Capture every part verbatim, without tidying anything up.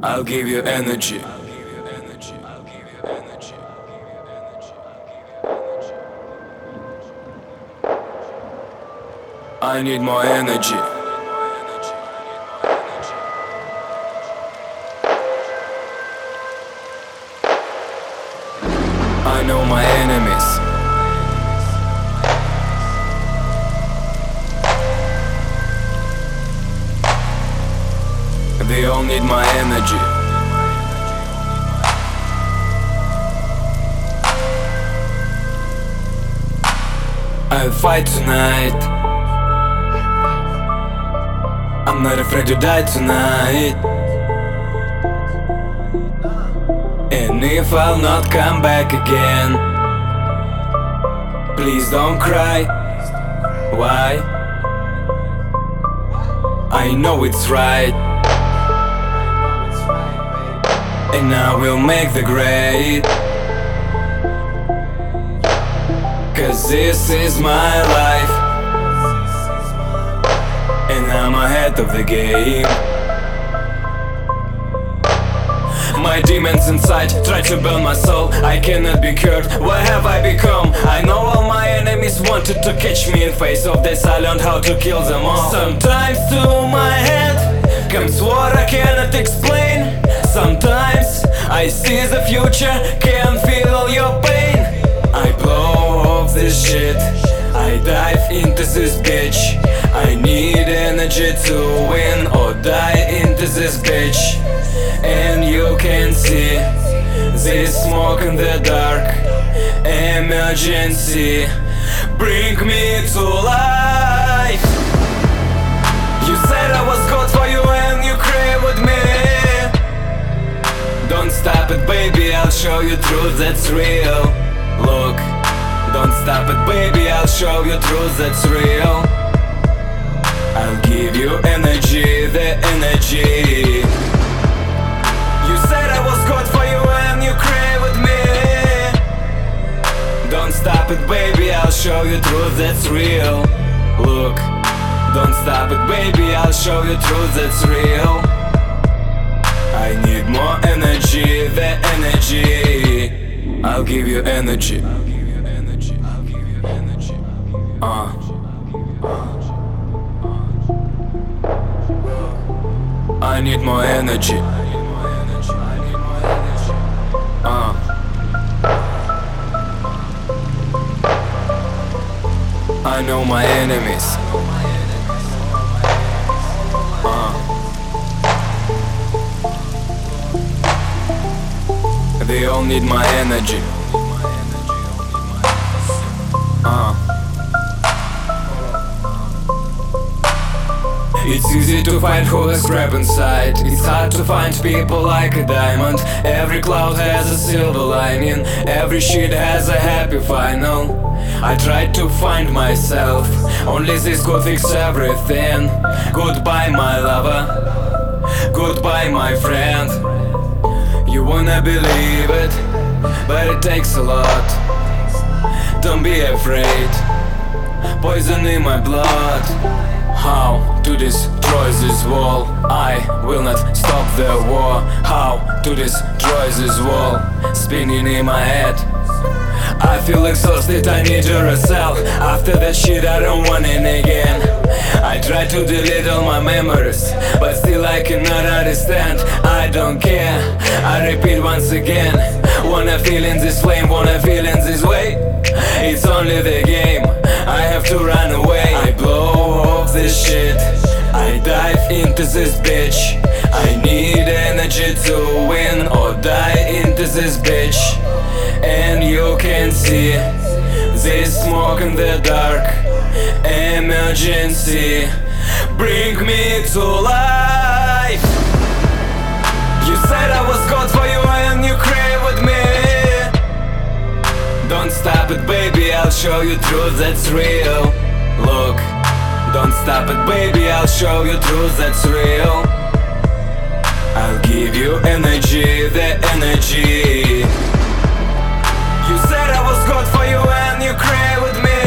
I'll give you energy. I need more energy. I know my enemies. They all need my energy. I'll fight tonight. I'm not afraid to die tonight. And if I'll not come back again, please don't cry. Why? I know it's right. And I will make the grade, 'cause this is my life, and I'm ahead of the game. My demons inside try to burn my soul. I cannot be cured, what have I become? I know all my enemies wanted to catch me in face of this. I learned how to kill them all. Sometimes to my head comes what I cannot explain. Sometimes I see the future, can feel your pain. I blow off this shit, I dive into this bitch. I need energy to win or die into this bitch. And you can see this smoke in the dark. Emergency, bring me to life. You said I was good for you and you crave with me. Don't stop it, baby, I'll show you truth that's real. Look, don't stop it, baby, I'll show you truth that's real. I'll give you energy, the energy. You said I was good for you and you crave with me. Don't stop it, baby, I'll show you truth that's real. Look, don't stop it, baby, I'll show you truth that's real. I need more energy, the energy. I'll give you energy. Uh. I need more energy. Uh. I know my enemies. Uh. They all need my energy. Uh. It's easy to find who has crap inside. It's hard to find people like a diamond. Every cloud has a silver lining. Every shit has a happy final. I tried to find myself. Only this could fix everything. Goodbye my lover, goodbye my friend. You wanna believe it, but it takes a lot. Don't be afraid, poison in my blood. How to destroy this wall? I will not stop the war. How to destroy this wall? Spinning in my head, I feel exhausted, I need Duracell. After that shit I don't want it again. I try to delete all my memories, but still I cannot understand. I don't care, I repeat once again. Wanna feel in this flame, wanna feel in this way. It's only the game, I have to run away. I blow off this shit, I dive into this bitch. I need energy to win or die into this bitch. And you can see this smoke in the dark. Emergency, bring me to life. You said I was good for you and you crave with me. Don't stop it, baby, I'll show you truth that's real. Look, don't stop it, baby, I'll show you truth that's real. I'll give you energy, the energy. You said I was good for you and you crave with me.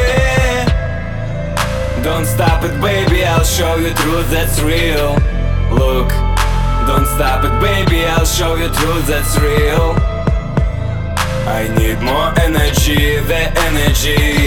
Don't stop it, baby, I'll show you truth that's real. Look, don't stop it, baby, I'll show you truth that's real. I need more energy, the energy